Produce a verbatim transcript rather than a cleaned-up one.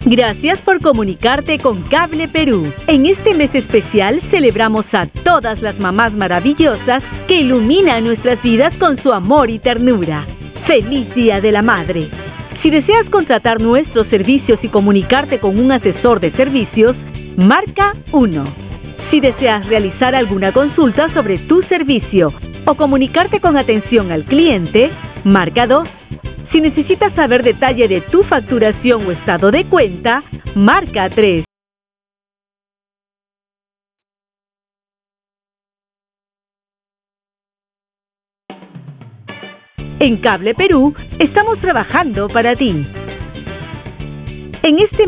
Gracias por comunicarte con Cable Perú. En este mes especial celebramos a todas las mamás maravillosas que iluminan nuestras vidas con su amor y ternura. ¡Feliz Día de la Madre! Si deseas contratar nuestros servicios y comunicarte con un asesor de servicios, marca uno. Si deseas realizar alguna consulta sobre tu servicio o comunicarte con atención al cliente, marca dos. Si necesitas saber detalle de tu facturación o estado de cuenta, marca tres. En Cable Perú estamos trabajando para ti. En este